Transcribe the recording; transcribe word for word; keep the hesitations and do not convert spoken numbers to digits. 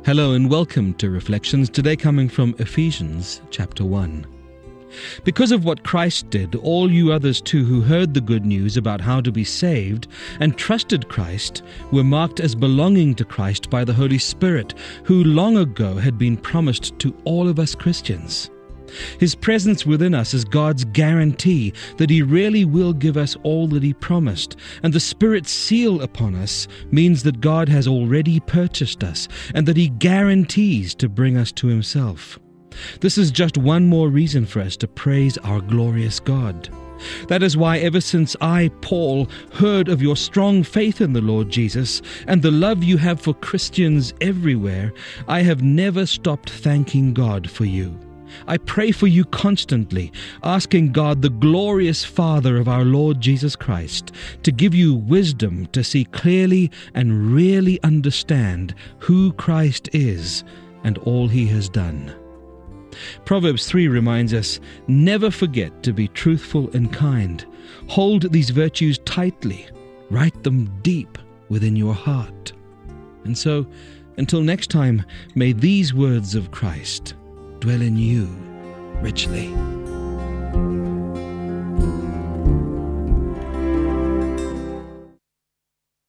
Hello and welcome to Reflections, today coming from Ephesians chapter one. Because of what Christ did, all you others too who heard the good news about how to be saved and trusted Christ were marked as belonging to Christ by the Holy Spirit, who long ago had been promised to all of us Christians. His presence within us is God's guarantee that He really will give us all that He promised, and the Spirit's seal upon us means that God has already purchased us and that He guarantees to bring us to Himself. This is just one more reason for us to praise our glorious God. That is why ever since I, Paul, heard of your strong faith in the Lord Jesus and the love you have for Christians everywhere, I have never stopped thanking God for you. I pray for you constantly, asking God, the glorious Father of our Lord Jesus Christ, to give you wisdom to see clearly and really understand who Christ is and all He has done. Proverbs three reminds us, never forget to be truthful and kind. Hold these virtues tightly. Write them deep within your heart. And so, until next time, may these words of Christ dwell in you richly.